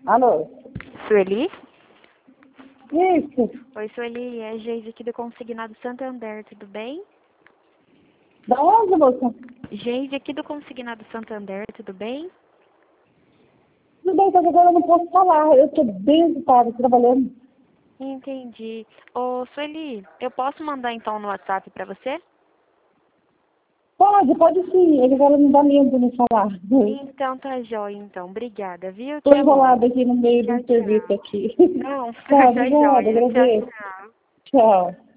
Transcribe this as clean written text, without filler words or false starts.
Alô? Sueli? Isso. Oi, Sueli, é a Geise aqui do Consignado Santander, tudo bem? Da onde, moça? Geise aqui do Consignado Santander, tudo bem? Tudo bem, só que agora eu não posso falar. Eu estou bem ocupada trabalhando. Entendi. Ô, Sueli, eu posso mandar então no WhatsApp pra você? Pode sim. Ele agora não dá mesmo de me falar. Então tá jóia, então. Obrigada, viu? Estou Tchau. enrolada aqui no meio Tchau, do serviço tchau. aqui. Não, Tá, tá obrigada, jóia. Tchau, agradeço. tchau. Tchau.